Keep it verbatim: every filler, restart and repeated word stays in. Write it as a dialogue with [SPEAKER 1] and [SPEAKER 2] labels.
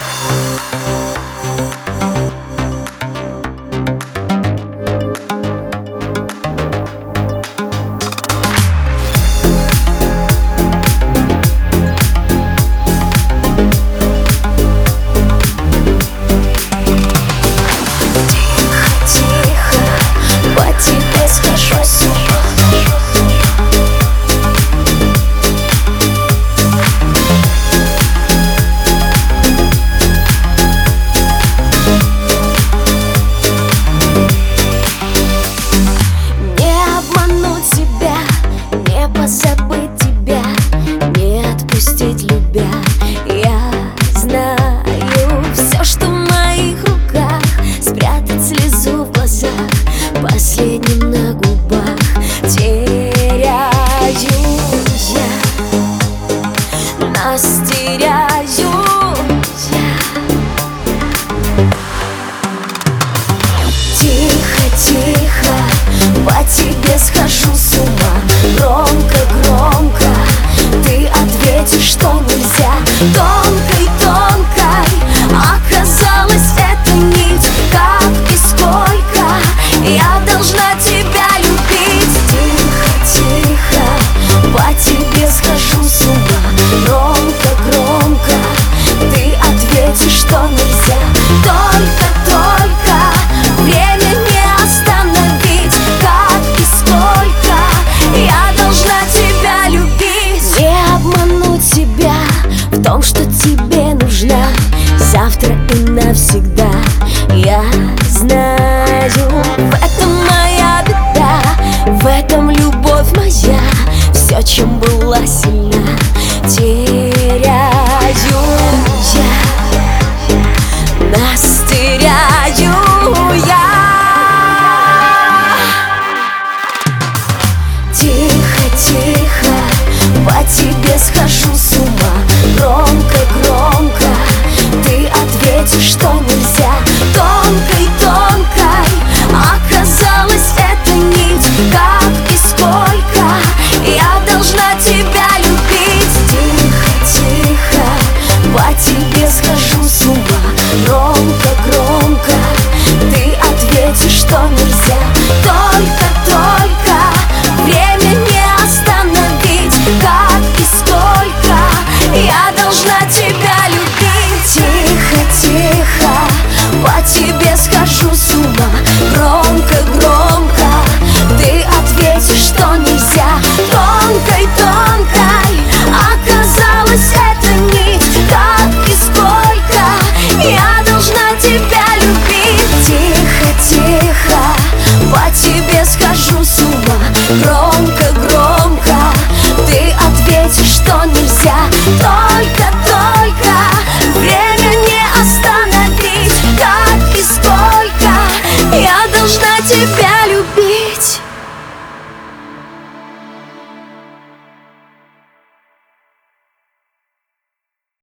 [SPEAKER 1] Забыть тебя, не отпустить любя. Я знаю все, что в моих руках. Спрятать слезу в глазах, последним на губах. Теряюсь я, нас теряюсь я. Тихо, тихо, по тебе схожу с ума. Громко, громко ты ответишь, что нельзя. Тонкой, тонкой оказалась эта нить. Как и сколько я должна тебя любить. Тихо, тихо, по тебе схожу с ума. Громко, громко ты ответишь, что нельзя. Только, только время не остановить. Как и сколько я должна тебя любить. Не обмануть себя в том, что тебе нужна. Завтра и навсегда. Я знаю, в этом моя беда, в этом любовь моя. Все, чем была сильна, теряю я, нас теряю я. Тихо, тихо, по тебе схожу с ума. Громко, громко ты ответишь, что нельзя. Тонкой, тонкой оказалась эта нить. Как и сколько я должна тебя любить. Тихо, тихо, по тебе схожу с ума. Громко, громко ты ответишь, что нельзя. Только, только время не остановить. Как и сколько я должна тебя любить. Тихо, тихо, по тебе схожу с ума. Громко, громко ты ответишь, что нельзя. Тонкой, тонкой оказалась эта нить. Как и сколько я должна тебя любить. Тихо, тихо, по тебе схожу с ума. Громко, громко ты ответишь, что нельзя. Только,